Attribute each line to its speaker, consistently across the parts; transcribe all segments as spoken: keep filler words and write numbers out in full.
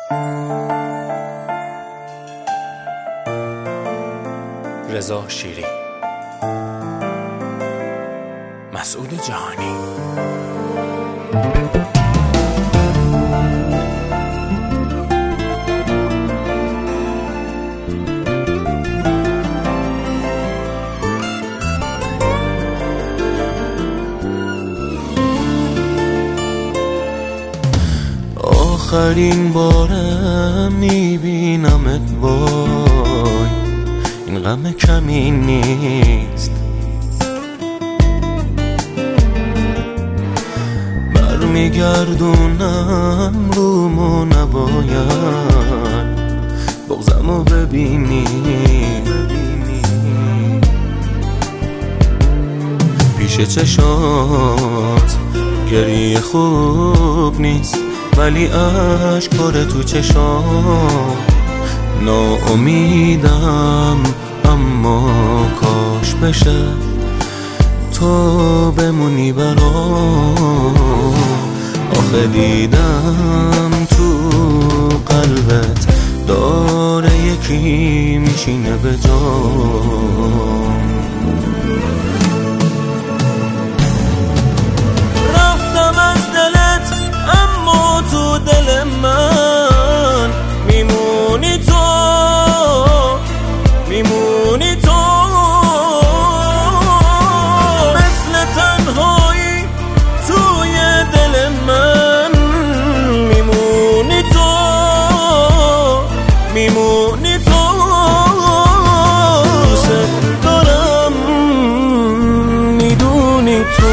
Speaker 1: رضا شیری، مسعود جهانی.
Speaker 2: آخرین بارم میبینمت، وای این غم کمی نیست. برمیگردونم رومو، نباید بغضمو ببینی. پیش چشات گریه خوب نیست، ولی عشق پره تو چشام. ناامیدم اما کاش بشه تو بمونی برام. آخه دیدم تو قلبت داره یکی میشینه به جام. رفتم از دلت اما تو دل من میمونی تو، میمونی تو. مثل تنهایی توی دل من میمونی تو، میمونی تو. دوست دارم میدونی تو.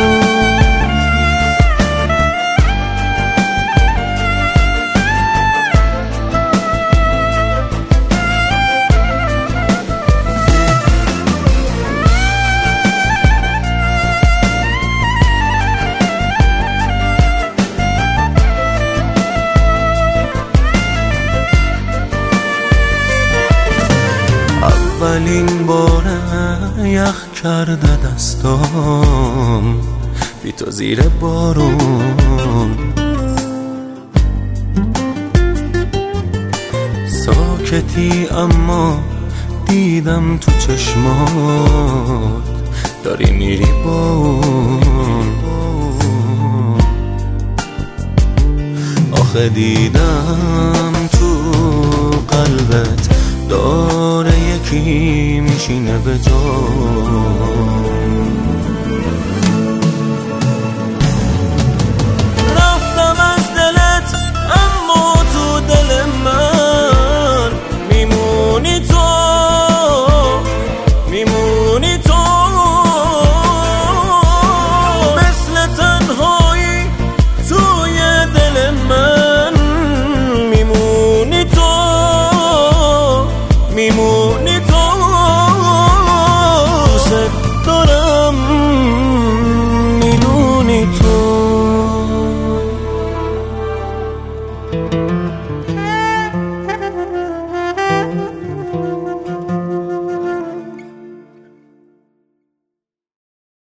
Speaker 2: اولین باره یخ کرده دستام بی تو زیر بارون. ساکتی اما دیدم تو چشمات داری میری با اون. آخه دیدم تو قلبت داره یکی میشینه به جام. رفتم از دلت